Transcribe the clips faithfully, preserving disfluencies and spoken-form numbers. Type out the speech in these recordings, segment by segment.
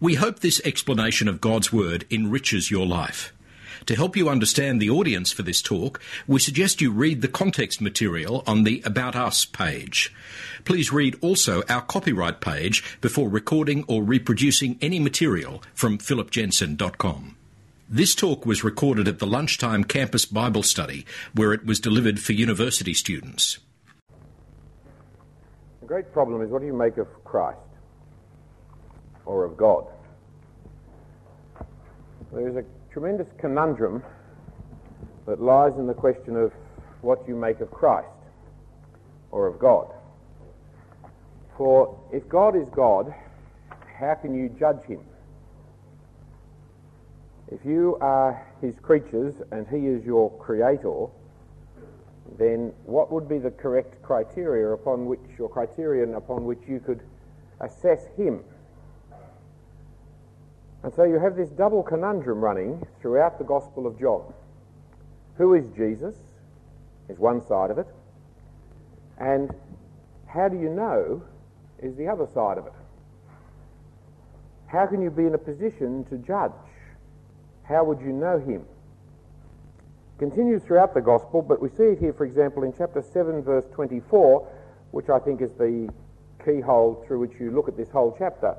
We hope this explanation of God's Word enriches your life. To help you understand the audience for this talk, we suggest you read the context material on the About Us page. Please read also our copyright page before recording or reproducing any material from philip jensen dot com. This talk was recorded at the Lunchtime Campus Bible Study, where it was delivered for university students. The great problem is, what do you make of Christ or of God? There is a tremendous conundrum that lies in the question of what you make of Christ or of God. For if God is God, how can you judge him? If you are his creatures and he is your creator, then what would be the correct criteria upon which, or criterion upon which you could assess him? And so you have this double conundrum running throughout the Gospel of John. Who is Jesus is one side of it, and how do you know is the other side of it. How can you be in a position to judge? How would you know him? Continues throughout the Gospel, but we see it here, for example, in chapter seven, verse twenty-four, which I think is the keyhole through which you look at this whole chapter.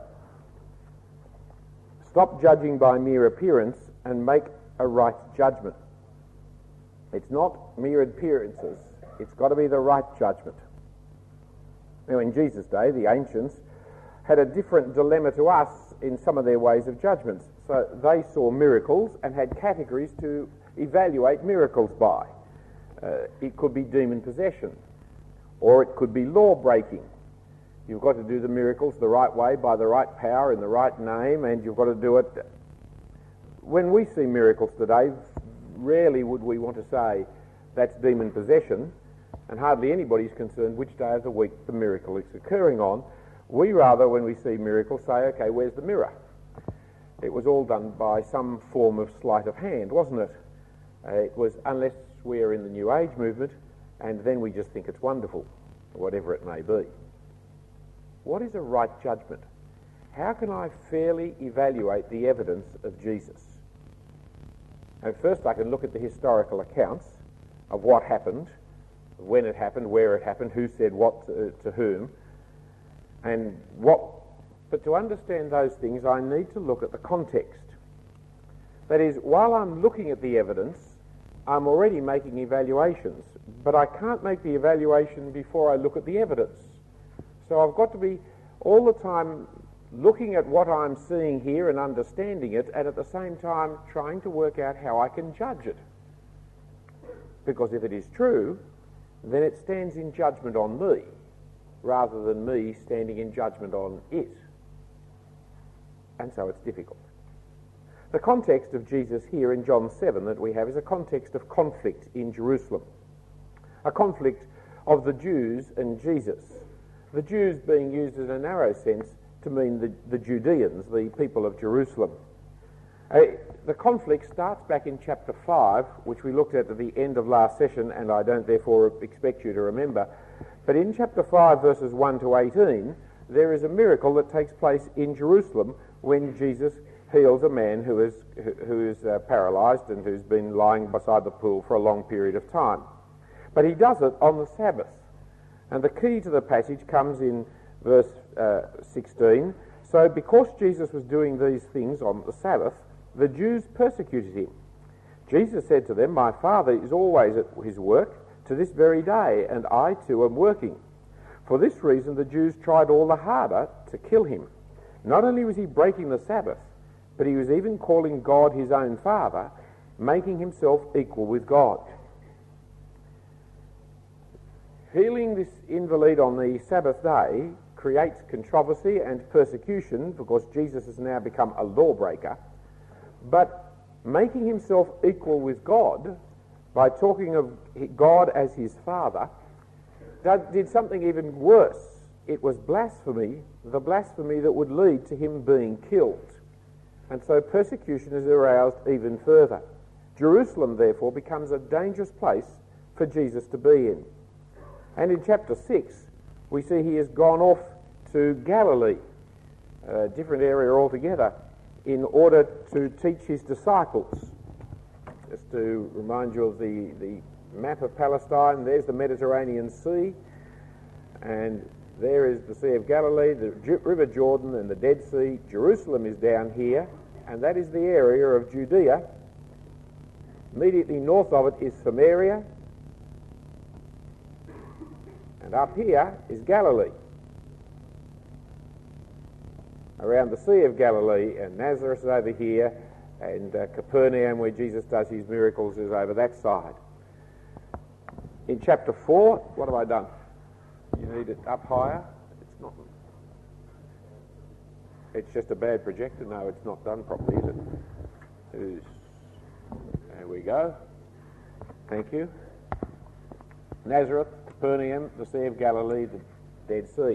Stop judging by mere appearance and make a right judgment. It's not mere appearances. It's got to be the right judgment. Now, in Jesus' day, the ancients had a different dilemma to us in some of their ways of judgments. So they saw miracles and had categories to evaluate miracles by. Uh, it could be demon possession, or it could be law breaking. You've got to do the miracles the right way, by the right power, in the right name, and you've got to do it. When we see miracles today, rarely would we want to say that's demon possession, and hardly anybody's concerned which day of the week the miracle is occurring on. We rather, when we see miracles, say, okay, where's the mirror? It was all done by some form of sleight of hand, wasn't it? Uh, it was, unless we're in the New Age movement, and then we just think it's wonderful, whatever it may be. What is a right judgment? How can I fairly evaluate the evidence of Jesus? And first I can look at the historical accounts of what happened, when it happened, where it happened, who said what to, to whom, and what. But to understand those things, I need to look at the context. That is, while I'm looking at the evidence, I'm already making evaluations, but I can't make the evaluation before I look at the evidence. So I've got to be all the time looking at what I'm seeing here and understanding it, and at the same time trying to work out how I can judge it. Because if it is true, then it stands in judgment on me, rather than me standing in judgment on it. And so it's difficult. The context of Jesus here in John seven that we have is a context of conflict in Jerusalem. A conflict of the Jews and Jesus. The Jews being used in a narrow sense to mean the, the Judeans, the people of Jerusalem. Uh, the conflict starts back in chapter five, which we looked at at the end of last session, and I don't therefore expect you to remember. But in chapter five, verses one to eighteen, there is a miracle that takes place in Jerusalem when Jesus heals a man who is, who is uh, paralysed and who's been lying beside the pool for a long period of time. But he does it on the Sabbath. And the key to the passage comes in verse uh, sixteen. So because Jesus was doing these things on the Sabbath, the Jews persecuted him. Jesus said to them, "My Father is always at his work to this very day, and I too am working." For this reason the Jews tried all the harder to kill him. Not only was he breaking the Sabbath, but he was even calling God his own Father, making himself equal with God. Healing this invalid on the Sabbath day creates controversy and persecution because Jesus has now become a lawbreaker. But making himself equal with God by talking of God as his Father did something even worse. It was blasphemy, the blasphemy that would lead to him being killed. And so persecution is aroused even further. Jerusalem, therefore, becomes a dangerous place for Jesus to be in. And in chapter six, we see he has gone off to Galilee. a different area altogether, in order to teach his disciples. Just to remind you of the, the map of Palestine, there's the Mediterranean Sea, and there is the Sea of Galilee, the River Jordan and the Dead Sea. Jerusalem is down here, and that is the area of Judea. Immediately north of it is Samaria, and up here is Galilee. Around the Sea of Galilee, and Nazareth is over here, and uh, Capernaum, where Jesus does his miracles, is over that side. In chapter four, what have I done? You need it up higher? It's not. It's just a bad projector. No, it's not done properly, is it? It is. There we go. Thank you. Nazareth, Capernaum, the Sea of Galilee, the Dead Sea.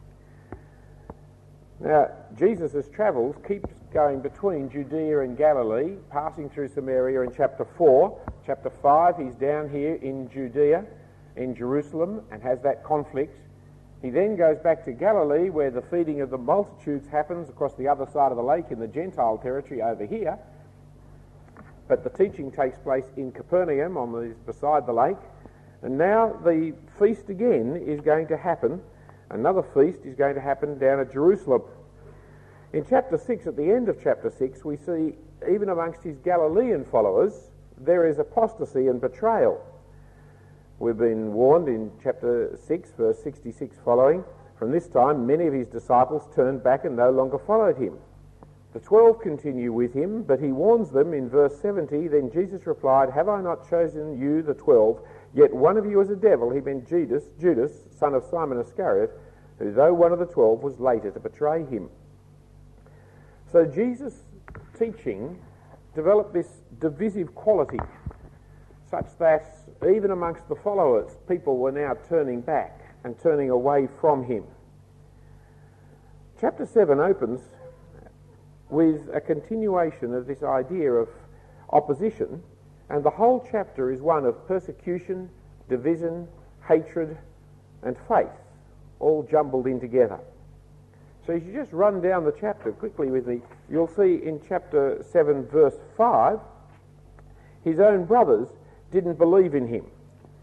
Now, Jesus' travels keeps going between Judea and Galilee, passing through Samaria in chapter four. Chapter five, he's down here in Judea, in Jerusalem, and has that conflict. He then goes back to Galilee, where the feeding of the multitudes happens across the other side of the lake in the Gentile territory over here. But the teaching takes place in Capernaum, on the, beside the lake. And now the feast again is going to happen. Another feast is going to happen down at Jerusalem. In chapter six, at the end of chapter six, we see even amongst his Galilean followers, there is apostasy and betrayal. We've been warned in chapter six, verse sixty-six following, from this time many of his disciples turned back and no longer followed him. The twelve continue with him, but he warns them in verse seventy, then Jesus replied, "Have I not chosen you, the twelve? Yet one of you is a devil." He meant Judas, Judas, son of Simon Iscariot, who though one of the twelve was later to betray him. So Jesus' teaching developed this divisive quality, such that even amongst the followers, people were now turning back and turning away from him. Chapter seven opens with a continuation of this idea of opposition, and the whole chapter is one of persecution, division, hatred, and faith, all jumbled in together. So if you just run down the chapter quickly with me, you'll see in chapter seven, verse five, his own brothers didn't believe in him.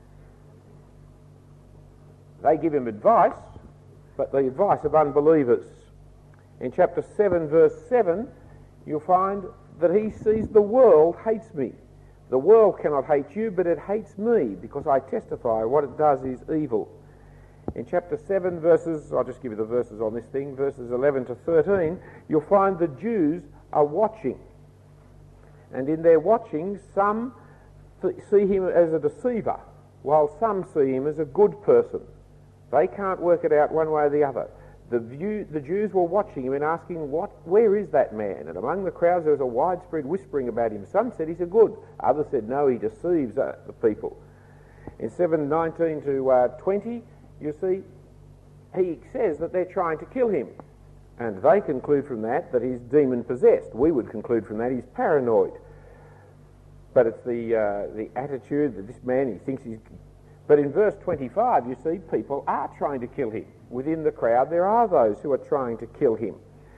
They give him advice, but the advice of unbelievers. In chapter seven, verse seven, you'll find that he sees the world hates me. The world cannot hate you, but it hates me, because I testify what it does is evil. In chapter seven, verses, I'll just give you the verses on this thing, verses eleven to thirteen, you'll find the Jews are watching. And in their watching, some th- see him as a deceiver, while some see him as a good person. They can't work it out one way or the other. The, view, the Jews were watching him and asking, "What? Where is that man?" And among the crowds there was a widespread whispering about him. Some said he's a good. Others said, no, he deceives uh, the people. In seven nineteen to uh, twenty, you see, he says that they're trying to kill him. And they conclude from that that he's demon-possessed. We would conclude from that he's paranoid. But it's the, uh, the attitude that this man, he thinks he's... But in verse twenty-five, you see, people are trying to kill him. Within the crowd, there are those who are trying to kill him.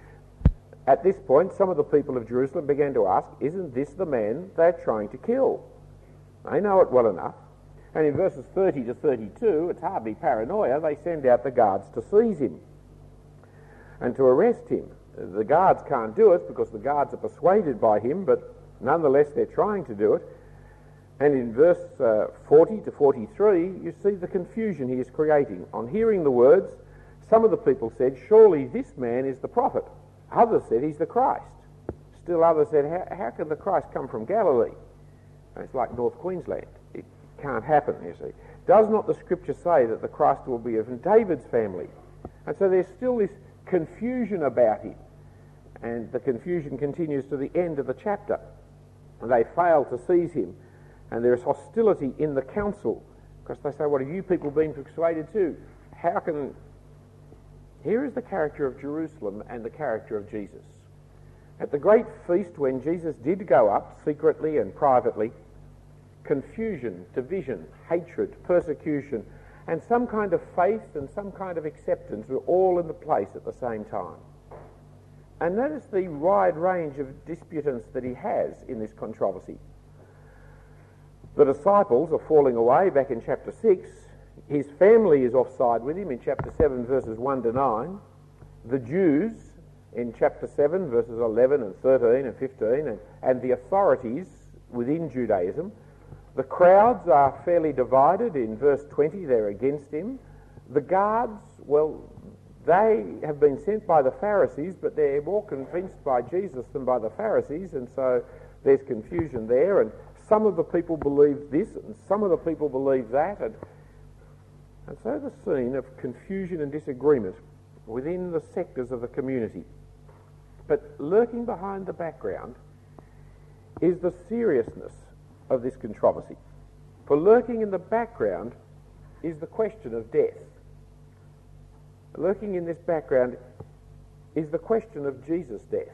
At this point, some of the people of Jerusalem began to ask, isn't this the man they're trying to kill? They know it well enough. And in verses thirty to thirty-two, it's hardly paranoia, they send out the guards to seize him and to arrest him. The guards can't do it because the guards are persuaded by him, but nonetheless they're trying to do it. And in verse uh, forty to forty-three, you see the confusion he is creating. On hearing the words, some of the people said, surely this man is the prophet. Others said he's the Christ. Still others said, how, how can the Christ come from Galilee? And it's like North Queensland. It can't happen, you see. Does not the scripture say that the Christ will be of David's family? And so there's still this confusion about him. And the confusion continues to the end of the chapter. And they fail to seize him. And there is hostility in the council, because they say, what have you people been persuaded to? How can... Here is the character of Jerusalem and the character of Jesus. At the great feast when Jesus did go up, secretly and privately, confusion, division, hatred, persecution, and some kind of faith and some kind of acceptance were all in the place at the same time. And notice the wide range of disputants that he has in this controversy. The disciples are falling away back in chapter six. His family is offside with him in chapter seven, verses one to nine. The Jews in chapter seven, verses eleven and thirteen and fifteen, and, and the authorities within Judaism. The crowds are fairly divided. In verse twenty, they're against him. The guards, well, they have been sent by the Pharisees, but they're more convinced by Jesus than by the Pharisees, and so there's confusion there. And some of the people believe this, and some of the people believe that, and, and so the scene of confusion and disagreement within the sectors of the community. But lurking behind the background is the seriousness of this controversy. For lurking in the background is the question of death. Lurking in this background is the question of Jesus' death.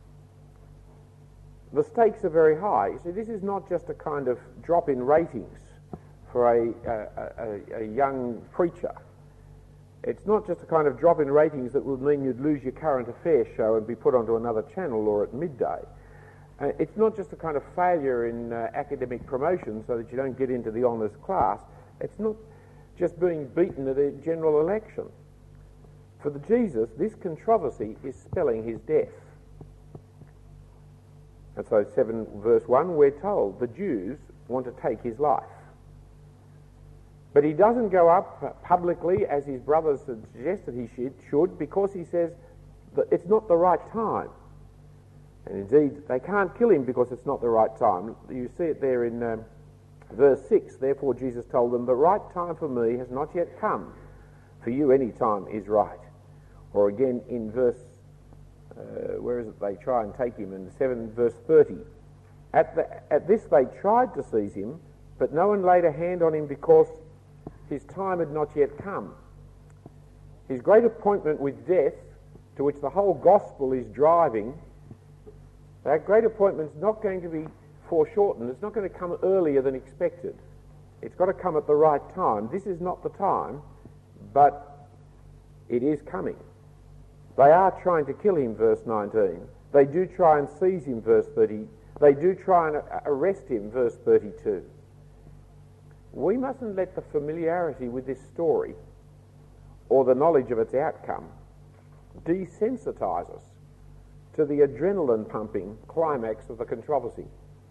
The stakes are very high. You see, this is not just a kind of drop in ratings for a, a, a, a young preacher. It's not just a kind of drop in ratings that would mean you'd lose your current affairs show and be put onto another channel or at midday. Uh, it's not just a kind of failure in uh, academic promotion so that you don't get into the honours class. It's not just being beaten at a general election. For the Jesus, this controversy is spelling his death. And so seven verse one, we're told the Jews want to take his life. But he doesn't go up publicly as his brothers had suggested he should, because he says that it's not the right time. And indeed, they can't kill him because it's not the right time. You see it there in um, verse six. Therefore Jesus told them, the right time for me has not yet come. For you any time is right. Or again in verse, uh, where is it, they try and take him, in seven verse thirty. At, the, at this they tried to seize him, but no one laid a hand on him because his time had not yet come. His great appointment with death, to which the whole gospel is driving, that great appointment's not going to be foreshortened. It's not going to come earlier than expected. It's got to come at the right time. This is not the time, but it is coming. They are trying to kill him, verse nineteen. They do try and seize him, verse thirty. They do try and arrest him, verse thirty-two. We mustn't let the familiarity with this story or the knowledge of its outcome desensitise us to the adrenaline-pumping climax of the controversy.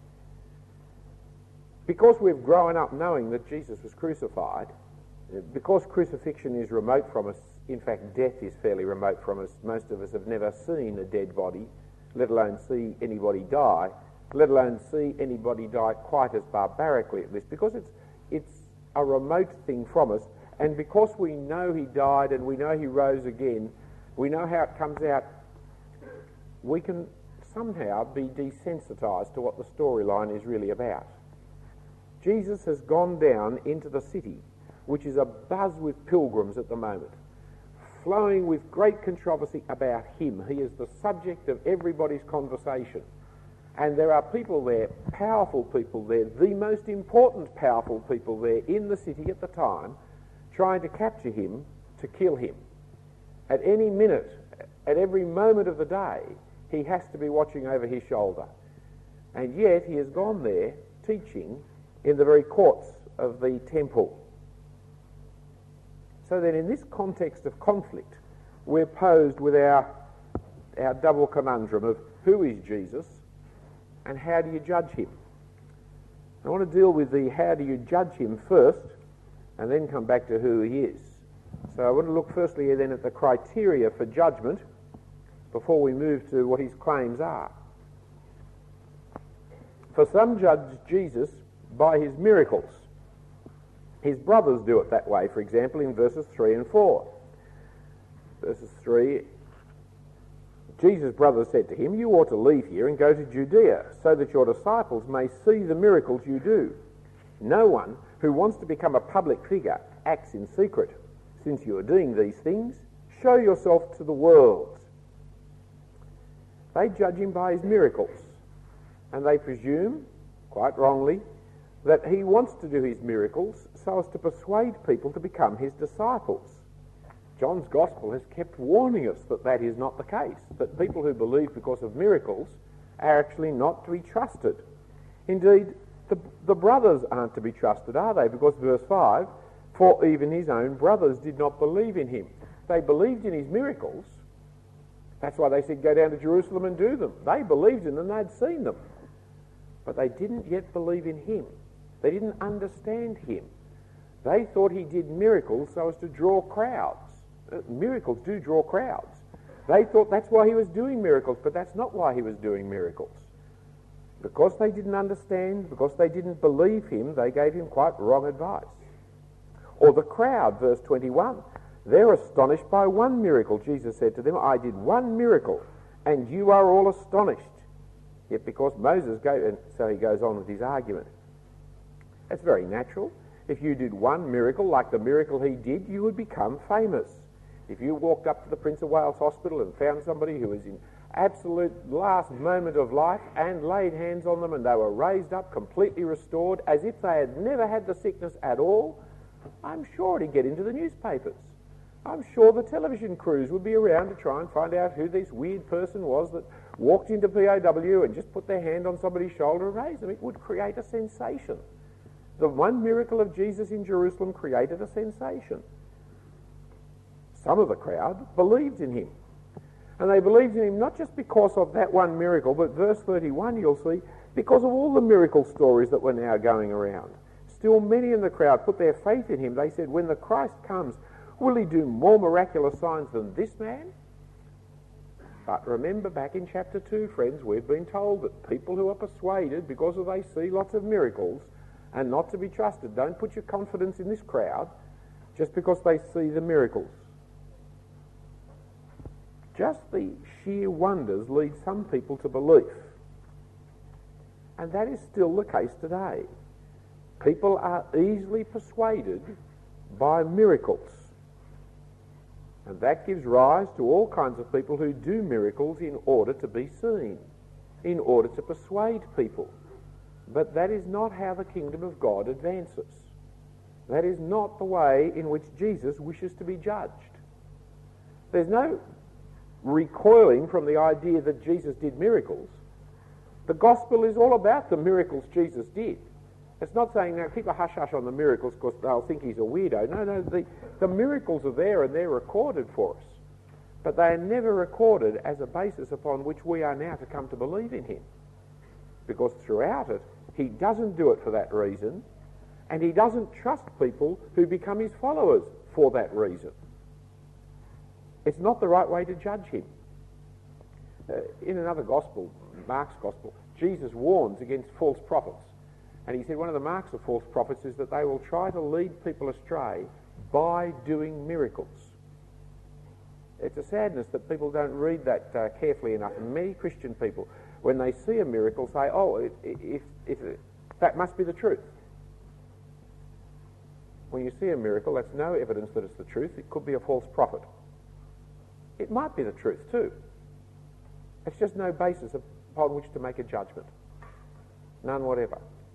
Because we've grown up knowing that Jesus was crucified, because crucifixion is remote from us, in fact death is fairly remote from us, most of us have never seen a dead body, let alone see anybody die, let alone see anybody die quite as barbarically at this, because it's it's a remote thing from us, and because we know he died and we know he rose again, we know how it comes out, we can somehow be desensitised to what the storyline is really about. Jesus has gone down into the city, which is abuzz with pilgrims at the moment, flowing with great controversy about him. He is the subject of everybody's conversation. And there are people there, powerful people there, the most important powerful people there in the city at the time, trying to capture him, to kill him. At any minute, at every moment of the day, he has to be watching over his shoulder. And yet he has gone there teaching in the very courts of the temple. So then in this context of conflict, we're posed with our, our double conundrum of who is Jesus and how do you judge him? I want to deal with the how do you judge him first and then come back to who he is. So I want to look firstly then at the criteria for judgment before we move to what his claims are. For some judge Jesus by his miracles. His brothers do it that way, for example, in verses three and four. Verses three, Jesus' brothers said to him, you ought to leave here and go to Judea, so that your disciples may see the miracles you do. No one who wants to become a public figure acts in secret. Since you are doing these things, show yourself to the world. They judge him by his miracles, and they presume, quite wrongly, that he wants to do his miracles so as to persuade people to become his disciples. John's Gospel has kept warning us that that is not the case, that people who believe because of miracles are actually not to be trusted. Indeed, the, the brothers aren't to be trusted, are they? Because verse five, for even his own brothers did not believe in him. They believed in his miracles. That's why they said, go down to Jerusalem and do them. They believed in them, they'd seen them. But they didn't yet believe in him. They didn't understand him. They thought he did miracles so as to draw crowds. Uh, miracles do draw crowds. They thought that's why he was doing miracles, but that's not why he was doing miracles. Because they didn't understand, because they didn't believe him, they gave him quite wrong advice. Or the crowd, verse twenty-one. They're astonished by one miracle. Jesus said to them, I did one miracle, and you are all astonished. Yet because Moses gave, and so he goes on with his argument. That's very natural. If you did one miracle like the miracle he did, you would become famous. If you walked up to the Prince of Wales Hospital and found somebody who was in absolute last moment of life and laid hands on them and they were raised up, completely restored, as if they had never had the sickness at all, I'm sure it'd get into the newspapers. I'm sure the television crews would be around to try and find out who this weird person was that walked into P O W and just put their hand on somebody's shoulder and raised them. It would create a sensation. The one miracle of Jesus in Jerusalem created a sensation. Some of the crowd believed in him. And they believed in him not just because of that one miracle, but verse thirty-one you'll see, because of all the miracle stories that were now going around. Still many in the crowd put their faith in him. They said, when the Christ comes, will he do more miraculous signs than this man? But remember back in chapter two, friends, we've been told that people who are persuaded because of they see lots of miracles and not to be trusted, don't put your confidence in this crowd just because they see the miracles. Just the sheer wonders lead some people to belief. And that is still the case today. People are easily persuaded by miracles. And that gives rise to all kinds of people who do miracles in order to be seen, in order to persuade people. But that is not how the kingdom of God advances. That is not the way in which Jesus wishes to be judged. There's no recoiling from the idea that Jesus did miracles. The gospel is all about the miracles Jesus did. It's not saying, now keep a hush-hush on the miracles because they'll think he's a weirdo. No, no, the, the miracles are there and they're recorded for us. But they are never recorded as a basis upon which we are now to come to believe in him. Because throughout it, he doesn't do it for that reason, and he doesn't trust people who become his followers for that reason. It's not the right way to judge him. Uh, in another gospel, Mark's gospel, Jesus warns against false prophets. And he said one of the marks of false prophets is that they will try to lead people astray by doing miracles. It's a sadness that people don't read that uh, carefully enough. And many Christian people, when they see a miracle, say, oh, if, if, if, that must be the truth. When you see a miracle, that's no evidence that it's the truth. It could be a false prophet. It might be the truth too. It's just no basis upon which to make a judgment. None whatever.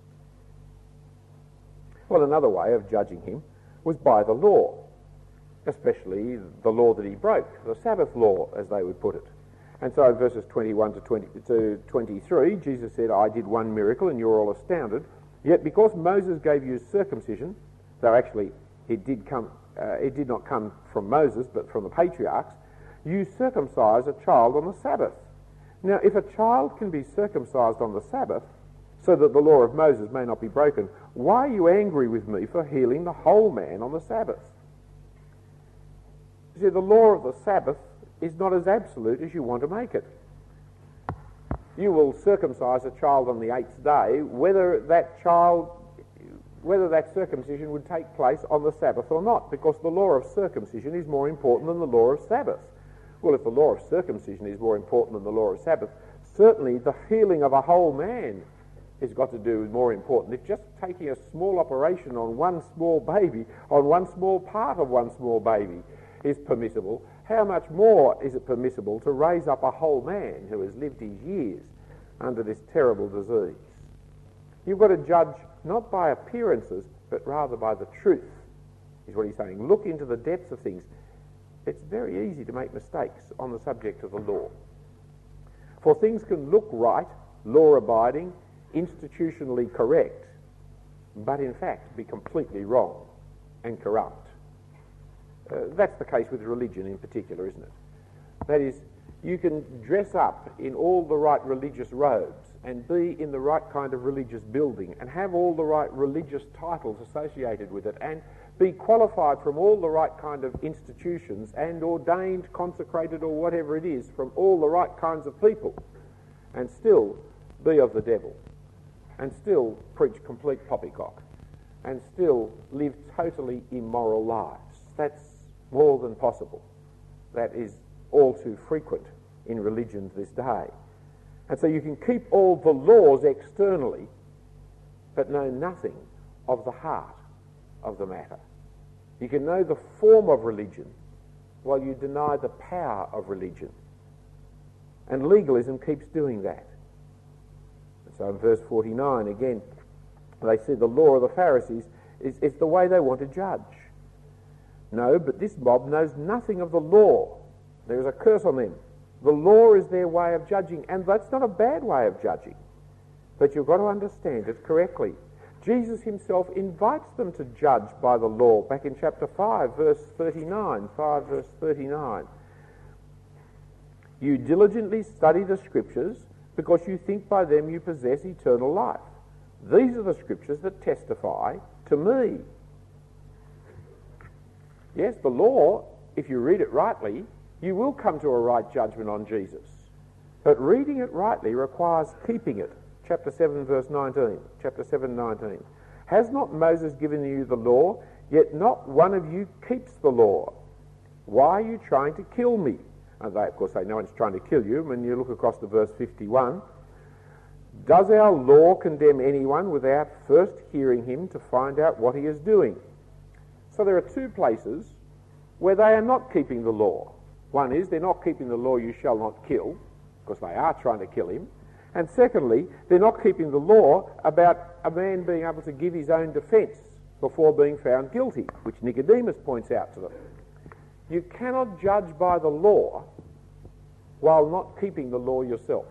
Well, another way of judging him was by the law, especially the law that he broke, the Sabbath law, as they would put it. And so in verses twenty-one to, twenty, to twenty-three, Jesus said, I did one miracle and you're all astounded. Yet because Moses gave you circumcision, though actually it did come, uh, it did not come from Moses, but from the patriarchs, you circumcise a child on the Sabbath. Now, if a child can be circumcised on the Sabbath, so that the law of Moses may not be broken, why are you angry with me for healing the whole man on the Sabbath? You see, the law of the Sabbath is not as absolute as you want to make it. You will circumcise a child on the eighth day, whether that child, whether that circumcision would take place on the Sabbath or not, because the law of circumcision is more important than the law of Sabbath. Well, if the law of circumcision is more important than the law of Sabbath, certainly the healing of a whole man has got to do with more important. If just taking a small operation on one small baby, on one small part of one small baby is permissible, how much more is it permissible to raise up a whole man who has lived his years under this terrible disease? You've got to judge not by appearances, but rather by the truth, is what he's saying. Look into the depths of things. it's very easy to make mistakes on the subject of the law. For things can look right, law-abiding, institutionally correct, but in fact be completely wrong and corrupt. Uh, that's the case with religion in particular, isn't it? That is, you can dress up in all the right religious robes and be in the right kind of religious building and have all the right religious titles associated with it and be qualified from all the right kind of institutions and ordained, consecrated or whatever it is from all the right kinds of people, and still be of the devil, and still preach complete poppycock, and still live totally immoral lives. That's more than possible. That is all too frequent in religions this day. And so you can keep all the laws externally, but know nothing of the heart of the matter. You can know the form of religion while you deny the power of religion. And legalism keeps doing that. And so in verse forty-nine again, they say the law of the Pharisees is, is the way they want to judge. No, but this mob knows nothing of the law. There is a curse on them. The law is their way of judging, and that's not a bad way of judging. But you've got to understand it correctly. Jesus himself invites them to judge by the law, back in chapter five, verse thirty-nine. five, verse thirty-nine. You diligently study the Scriptures because you think by them you possess eternal life. These are the Scriptures that testify to me. Yes, the law, if you read it rightly, you will come to a right judgment on Jesus. But reading it rightly requires keeping it. Chapter seven, verse nineteen. Chapter seven, nineteen. Has not Moses given you the law? Yet not one of you keeps the law. Why are you trying to kill me? And they, of course, say no one's trying to kill you. When you look across to verse fifty-one, does our law condemn anyone without first hearing him to find out what he is doing? So there are two places where they are not keeping the law. One is they're not keeping the law, you shall not kill, because they are trying to kill him. And secondly, they're not keeping the law about a man being able to give his own defence before being found guilty, which Nicodemus points out to them. You cannot judge by the law while not keeping the law yourself.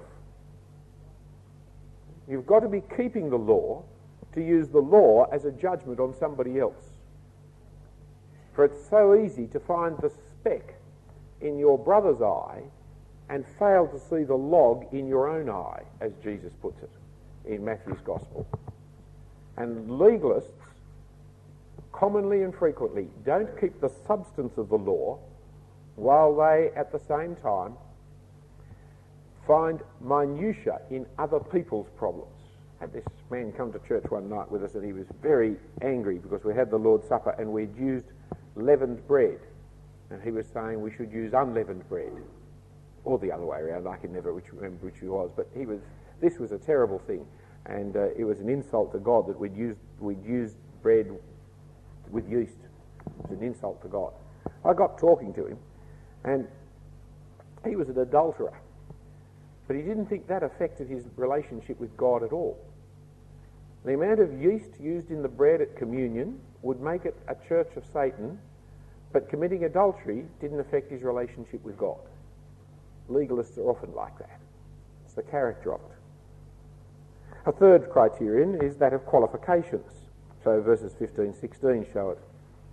You've got to be keeping the law to use the law as a judgment on somebody else. For it's so easy to find the speck in your brother's eye and fail to see the log in your own eye, as Jesus puts it in Matthew's Gospel. And legalists commonly and frequently don't keep the substance of the law while they at the same time find minutiae in other people's problems. I had this man come to church one night with us and he was very angry because we had the Lord's Supper and we'd used leavened bread, and he was saying we should use unleavened bread, or the other way around. I can never which, remember which he was, but he was. This was a terrible thing, and uh, it was an insult to God that we'd used we'd used bread with yeast. It was an insult to God. I got talking to him, and he was an adulterer, but he didn't think that affected his relationship with God at all. The amount of yeast used in the bread at communion would make it a church of Satan, but committing adultery didn't affect his relationship with God. Legalists are often like that. It's the character of it. A third criterion is that of qualifications. So verses fifteen, sixteen show it.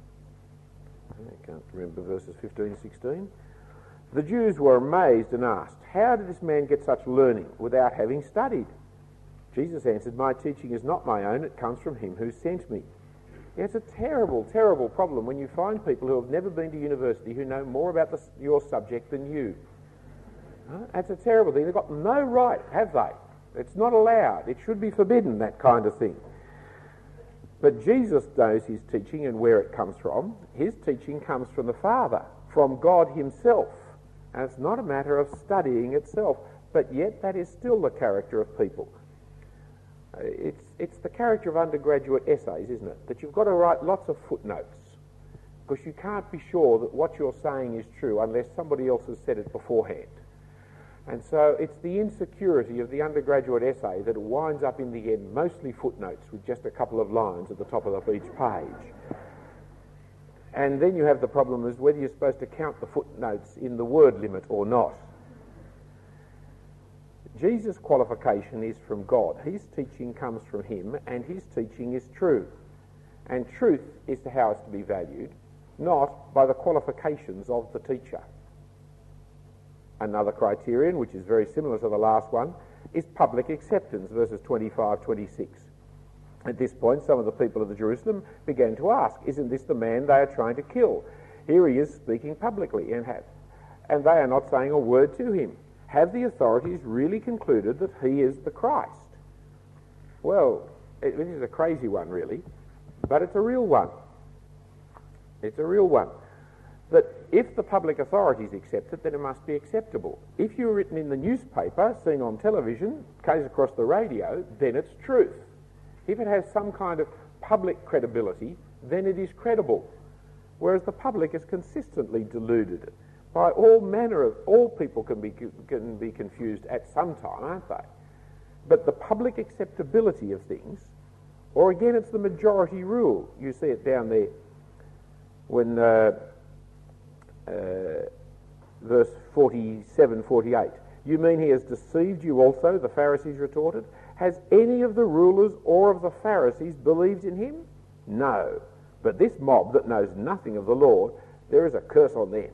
I can't remember verses fifteen, sixteen. The Jews were amazed and asked, how did this man get such learning without having studied? Jesus answered, my teaching is not my own, it comes from him who sent me. Yeah, it's a terrible, terrible problem when you find people who have never been to university who know more about the, your subject than you. Huh? That's a terrible thing. They've got no right, have they? It's not allowed. It should be forbidden, that kind of thing. But Jesus knows his teaching and where it comes from. His teaching comes from the Father, from God himself. And it's not a matter of studying itself, but yet that is still the character of people. It's, it's the character of undergraduate essays, isn't it? That you've got to write lots of footnotes because you can't be sure that what you're saying is true unless somebody else has said it beforehand. And so it's the insecurity of the undergraduate essay that winds up in the end mostly footnotes with just a couple of lines at the top of each page. And then you have the problem as whether you're supposed to count the footnotes in the word limit or not. Jesus' qualification is from God. His teaching comes from him, and his teaching is true. And truth is how it's to be valued, not by the qualifications of the teacher. Another criterion, which is very similar to the last one, is public acceptance, verses twenty-five, twenty-six. At this point, some of the people of the Jerusalem began to ask, isn't this the man they are trying to kill? Here he is speaking publicly, and, have, and they are not saying a word to him. Have the authorities really concluded that he is the Christ? Well, it, it is a crazy one, really, but it's a real one. It's a real one. That if the public authorities accept it, then it must be acceptable. If you're written in the newspaper, seen on television, goes across the radio, then it's truth. If it has some kind of public credibility, then it is credible. Whereas the public is consistently deluded by all manner of, all people can be can be confused at some time, aren't they? But the public acceptability of things, or again it's the majority rule. You see it down there when uh, uh, verse forty-seven, forty-eight. You mean he has deceived you also, the Pharisees retorted? Has any of the rulers or of the Pharisees believed in him? No. But this mob that knows nothing of the law, there is a curse on them.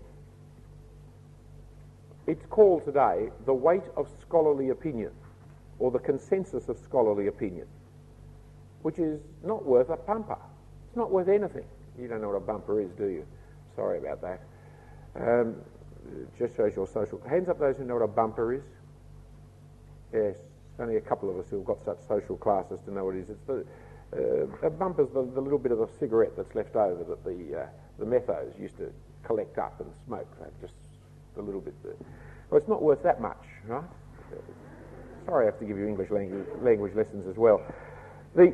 It's called today the weight of scholarly opinion, or the consensus of scholarly opinion, which is not worth a bumper. It's not worth anything. You don't know what a bumper is, do you? Sorry about that. Um, just shows your social... Hands up those who know what a bumper is. Yes, only a couple of us who have got such social classes to know what it is. It's the, uh, a bumper's the, the little bit of a cigarette that's left over that the uh, the methos used to collect up and smoke. That just a little bit. Uh, well, it's not worth that much, right? Uh, sorry, I have to give you English language, language lessons as well. The,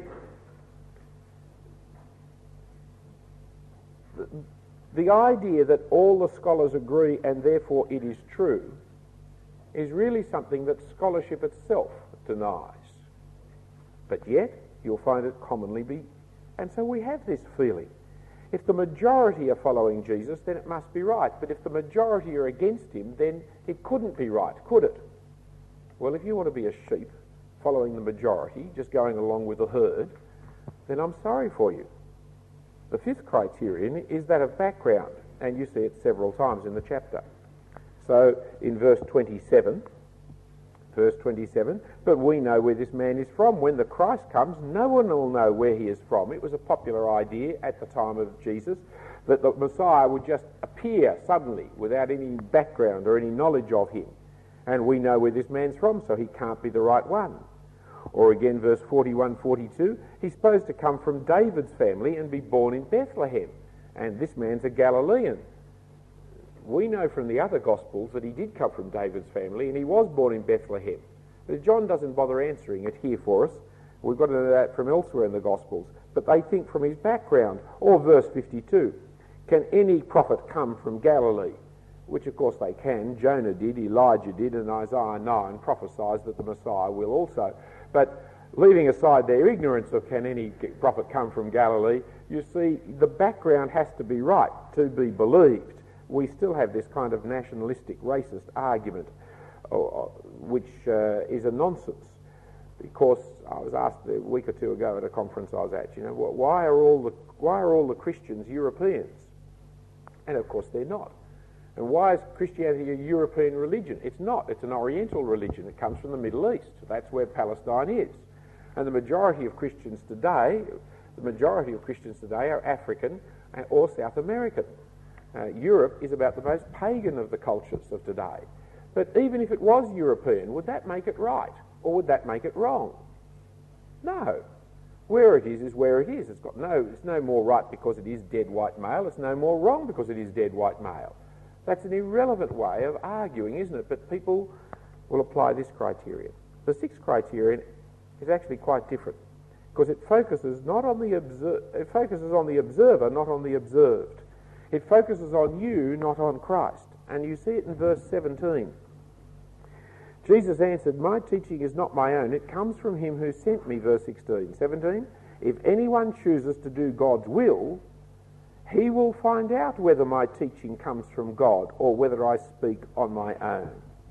the the idea that all the scholars agree and therefore it is true is really something that scholarship itself denies. But yet, you'll find it commonly be... And so we have this feeling. If the majority are following Jesus, then it must be right. But if the majority are against him, then it couldn't be right, could it? Well, if you want to be a sheep, following the majority, just going along with the herd, then I'm sorry for you. The fifth criterion is that of background, and you see it several times in the chapter. So, in verse twenty-seven, verse twenty-seven, but we know where this man is from. When the Christ comes, no one will know where he is from. It was a popular idea at the time of Jesus that the Messiah would just appear suddenly without any background or any knowledge of him. And we know where this man's from, so he can't be the right one. Or again, verse forty-one, forty-two, he's supposed to come from David's family and be born in Bethlehem. And this man's a Galilean. We know from the other Gospels that he did come from David's family and he was born in Bethlehem. But John doesn't bother answering it here for us. We've got to know that from elsewhere in the Gospels. But they think from his background. Or verse fifty-two, can any prophet come from Galilee? Which of course they can. Jonah did, Elijah did, and Isaiah nine prophesies that the Messiah will also. But leaving aside their ignorance of can any prophet come from Galilee, you see the background has to be right to be believed. We still have this kind of nationalistic, racist argument, uh, which uh, is a nonsense. Because I was asked a week or two ago at a conference I was at, you know, why are all the why are all the Christians Europeans? And of course they're not. And why is Christianity a European religion? It's not. It's an Oriental religion. It comes from the Middle East. That's where Palestine is. And the majority of Christians today, the majority of Christians today are African or South American. Uh, Europe is about the most pagan of the cultures of today. But even if it was European, would that make it right? Or would that make it wrong? No. Where it is is where it is. It's got no, it's no more right because it is dead white male. It's no more wrong because it is dead white male. That's an irrelevant way of arguing, isn't it? But people will apply this criterion. The sixth criterion is actually quite different because it focuses not on the obser- it focuses on the observer, not on the observed. It focuses on you, not on Christ. And you see it in verse seventeen. Jesus answered, my teaching is not my own. It comes from him who sent me, verse sixteen. seventeen, if anyone chooses to do God's will, He will find out whether my teaching comes from God or whether I speak on my own.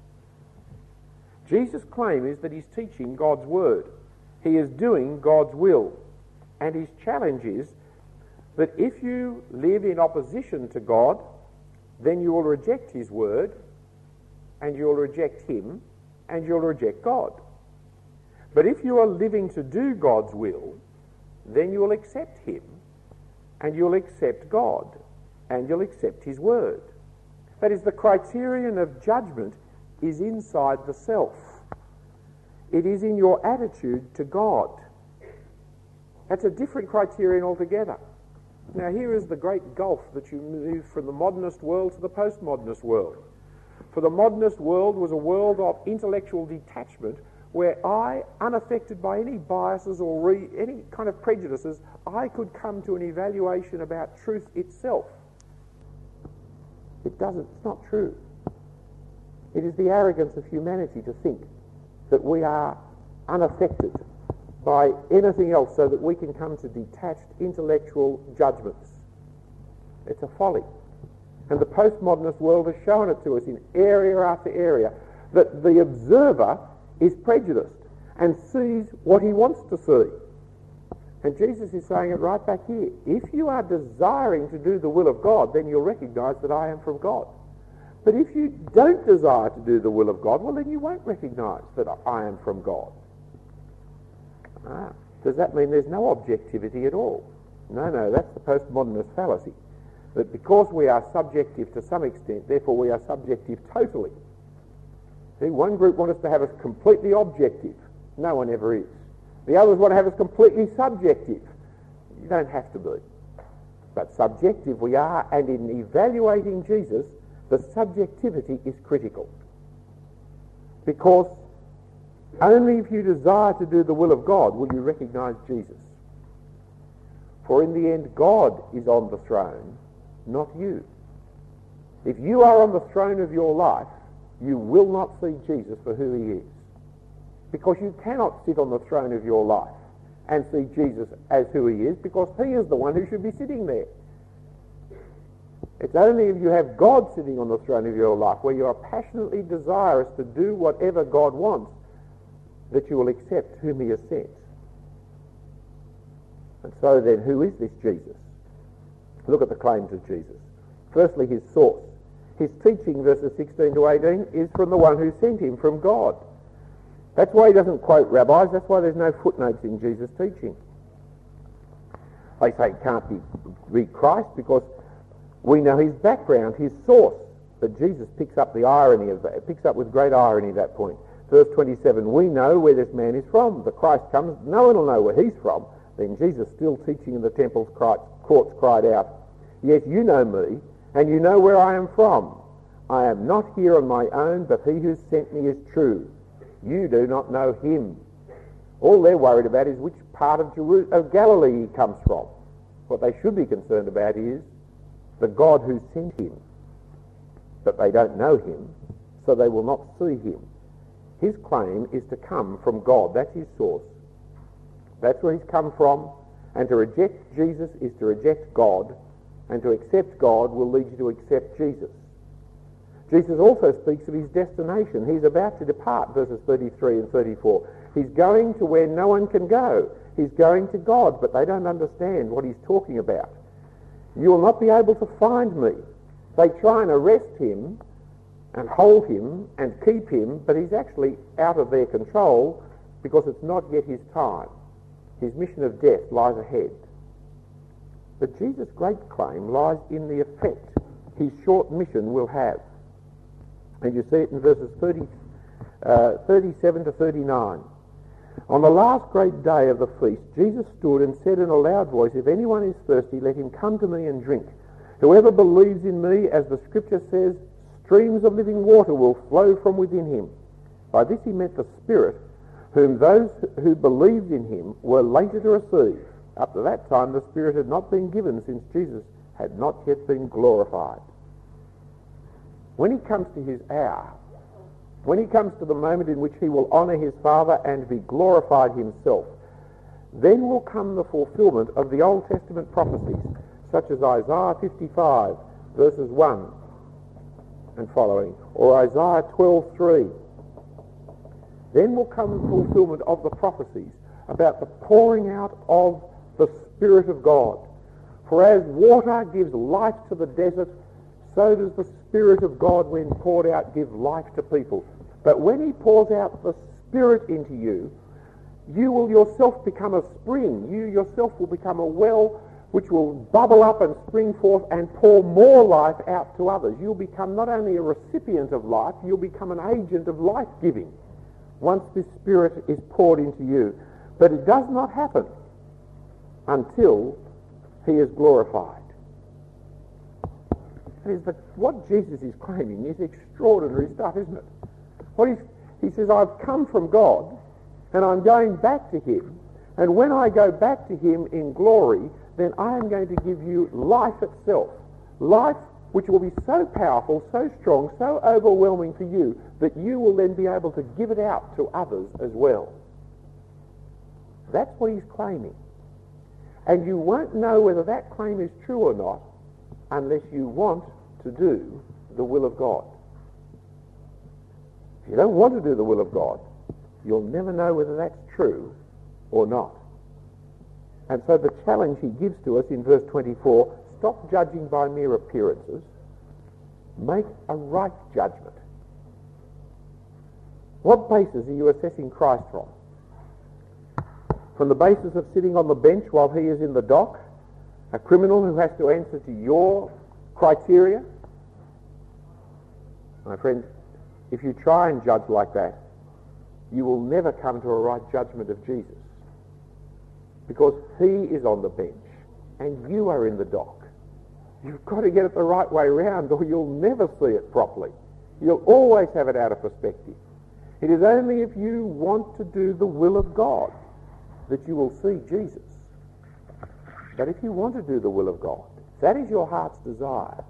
Jesus' claim is that he's teaching God's word. He is doing God's will. And his challenge is that if you live in opposition to God, then you will reject his word, and you'll reject him, and you'll reject God. But if you are living to do God's will, then you'll accept him, and you'll accept God, and you'll accept his word. That is, the criterion of judgment is inside the self. It is in your attitude to God. That's a different criterion altogether. Now here is the great gulf that you move from the modernist world to the postmodernist world. For the modernist world was a world of intellectual detachment where I, unaffected by any biases or re- any kind of prejudices, I could come to an evaluation about truth itself. It doesn't, it's not true. It is the arrogance of humanity to think that we are unaffected by anything else so that we can come to detached intellectual judgments. It's a folly. And the postmodernist world has shown it to us in area after area that the observer is prejudiced and sees what he wants to see. And Jesus is saying it right back here. If you are desiring to do the will of God, then you'll recognise that I am from God. But if you don't desire to do the will of God, well, then you won't recognise that I am from God. Ah, does that mean there's no objectivity at all? No, no, that's the postmodernist fallacy. That because we are subjective to some extent, therefore we are subjective totally. See, one group want us to have us completely objective. No one ever is. The others want to have us completely subjective. You don't have to be. But subjective we are, and in evaluating Jesus, the subjectivity is critical. Because only if you desire to do the will of God will you recognise Jesus. For in the end, God is on the throne, not you. If you are on the throne of your life, you will not see Jesus for who he is. Because you cannot sit on the throne of your life and see Jesus as who he is, because he is the one who should be sitting there. It's only if you have God sitting on the throne of your life, where you are passionately desirous to do whatever God wants, that you will accept whom he has sent. And so then, who is this Jesus? Look at the claims of Jesus. Firstly, his source. His teaching, verses sixteen to eighteen, is from the one who sent him, from God. That's why he doesn't quote rabbis. That's why there's no footnotes in Jesus' teaching. They say it can't be, be Christ because we know his background, his source. But Jesus picks up the irony of that, picks up with great irony at that point. Verse twenty-seven, we know where this man is from. The Christ comes, no one will know where he's from. Then Jesus, still teaching in the temple's courts, cried out, yes, you know me, and you know where I am from. I am not here on my own, but he who sent me is true. You do not know him. All they're worried about is which part of, Jeru- of Galilee he comes from. What they should be concerned about is the God who sent him. But they don't know him, so they will not see him. His claim is to come from God. That's his source. That's where he's come from. And to reject Jesus is to reject God. And to accept God will lead you to accept Jesus. Jesus also speaks of his destination. He's about to depart, verses thirty-three and thirty-four. He's going to where no one can go. He's going to God, but they don't understand what he's talking about. You will not be able to find me. They try and arrest him and hold him and keep him, but he's actually out of their control because it's not yet his time. His mission of death lies ahead. But Jesus' great claim lies in the effect his short mission will have. And you see it in verses thirty, uh, thirty-seven to thirty-nine. On the last great day of the feast, Jesus stood and said in a loud voice, if anyone is thirsty, let him come to me and drink. Whoever believes in me, as the scripture says, streams of living water will flow from within him. By this he meant the Spirit, whom those who believed in him were later to receive. Up to that time the Spirit had not been given, since Jesus had not yet been glorified. When he comes to his hour, when he comes to the moment in which he will honour his Father and be glorified himself, then will come the fulfilment of the Old Testament prophecies. such as Isaiah fifty-five, verses one and following, or Isaiah twelve three. Then will come the fulfillment of the prophecies about the pouring out of the Spirit of God. For as water gives life to the desert, so does the Spirit of God, when poured out, give life to people. But when he pours out the Spirit into you, you will yourself become a spring. You yourself will become a well which will bubble up and spring forth and pour more life out to others. You'll become not only a recipient of life, you'll become an agent of life-giving once this Spirit is poured into you. But it does not happen until he is glorified. That is the, what Jesus is claiming is extraordinary stuff, isn't it? What he's, he says, I've come from God and I'm going back to him, and when I go back to him in glory, then I am going to give you life itself. Life which will be so powerful, so strong, so overwhelming for you that you will then be able to give it out to others as well. That's what he's claiming. And you won't know whether that claim is true or not unless you want to do the will of God. If you don't want to do the will of God, you'll never know whether that's true or not. And so the challenge he gives to us in verse twenty-four, stop judging by mere appearances, make a right judgment. What basis are you assessing Christ from? From the basis of sitting on the bench while he is in the dock, a criminal who has to answer to your criteria? My friend, if you try and judge like that, you will never come to a right judgment of Jesus, because he is on the bench and you are in the dock. You've got to get it the right way round, or you'll never see it properly. You'll always have it out of perspective. It is only if you want to do the will of God that you will see Jesus. But if you want to do the will of God, if that is your heart's desire,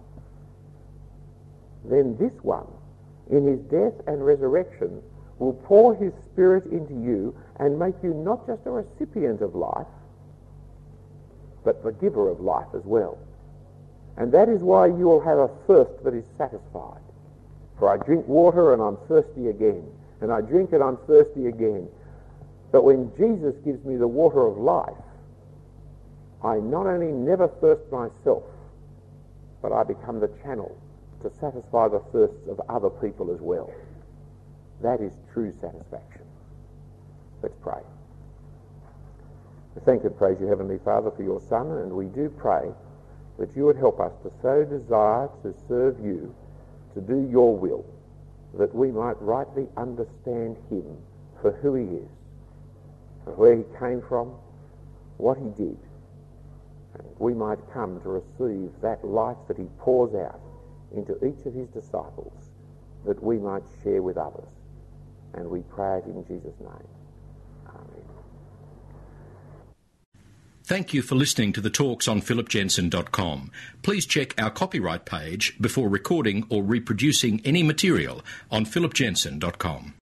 then this one, in his death and resurrection, will pour his Spirit into you and make you not just a recipient of life, but the giver of life as well. And that is why you will have a thirst that is satisfied. For I drink water and I'm thirsty again, and I drink and I'm thirsty again. But when Jesus gives me the water of life, I not only never thirst myself, but I become the channel to satisfy the thirsts of other people as well. That is true satisfaction. Let's pray. We thank and praise you, Heavenly Father, for your Son, and we do pray that you would help us to so desire to serve you, to do your will, that we might rightly understand him for who he is, for where he came from, what he did, and we might come to receive that life that he pours out into each of his disciples, that we might share with others. And we pray it in Jesus' name. Amen. Thank you for listening to the talks on philip jensen dot com. Please check our copyright page before recording or reproducing any material on philip jensen dot com.